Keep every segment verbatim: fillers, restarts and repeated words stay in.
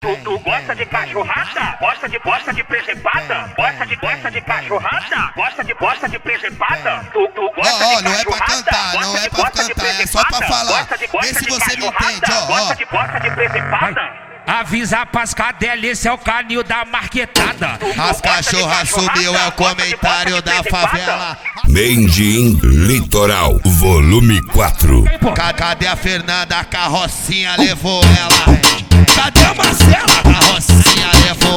Tu, tu gosta de cachorrada? Gosta de gosta de presepada? Gosta de gosta de cachorrada? Gosta de gosta de presepada? Tu, tu gosta Ó, ó, de não é pra cantar, não é pra cantar, é só pra falar. Vê se você me entende, ó, ó. Gosta de gosta de presepada? Avisa pras cadelas, esse é o canil da marquetada. As cachorras subiu, é o comentário da favela. Mendim Litoral, volume quatro. Cadê a Fernanda? A carrocinha levou ela. Cadê a Marcela? A carrocinha levou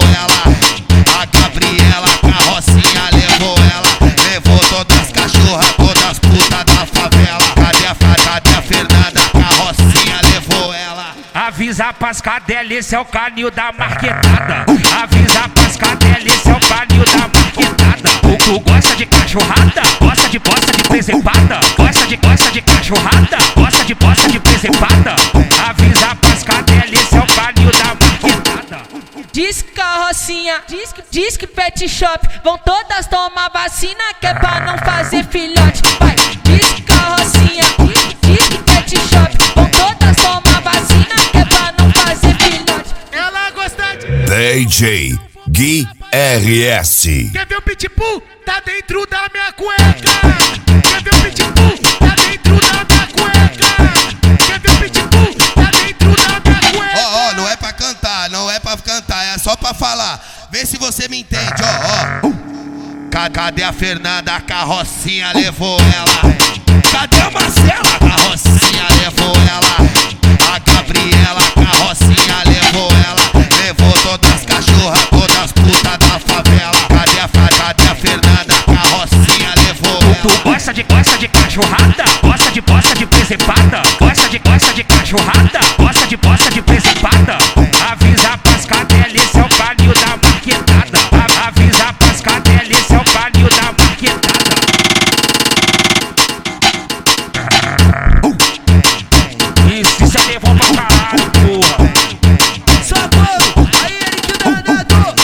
ela. A Gabriela, a carrocinha levou ela. Levou todas as cachorras, todas as putas da favela. Cadê a, cadê a Fernanda? A carrocinha levou ela. Avisa pras cadelas, esse é o canil da marquetada. Avisa pras cadelas, esse é o canil da marquetada. Tu, tu gosta de cachorrada? Gosta de gosta de presepada? Gosta de gosta de cachorrada? Gosta de gosta de presepada? Avisa pras cadelas, esse é o canil da marquetada. Diz que carrocinha, diz que, diz que pet shop, vão todas tomar vacina que é pra não fazer filhote. Vai, diz que carrocinha, diz, diz que pet shop, vão todas tomar vacina que é pra não fazer filhote. Ela gosta de... D J Gui R S. Quer ver o pitbull? Tá dentro da minha cueca. Quer ver o pitbull? Tá dentro da minha cueca. Quer ver o pitbull? Tá dentro da minha cueca. Ó, ó, não é pra cantar, não é pra cantar, é só pra falar. Vê se você me entende, ó, ó. Cadê a Fernanda? A carrocinha levou ela. Cadê a Marcela? A carrocinha levou ela. A Gabriela, a carrocinha levou ela. Levou todas as cachorras, todas as putas da favela. Cadê a, cadê a Fernanda? A carrocinha levou ela. Tu gosta de gosta de cachorrada? Gosta de gosta de presepada? Gosta de gosta de cachorrada? Gosta de gosta de presepada? Avisa pras cadelas, esse é o canil da marquetada. A, avisa pras cadelas, esse é o canil da marquetada. Isso, isso é levou pra caralho, porra. Socorro! Aí ele que danado!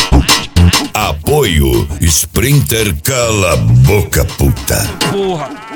Apoio Sprinter, cala a boca, puta. Porra.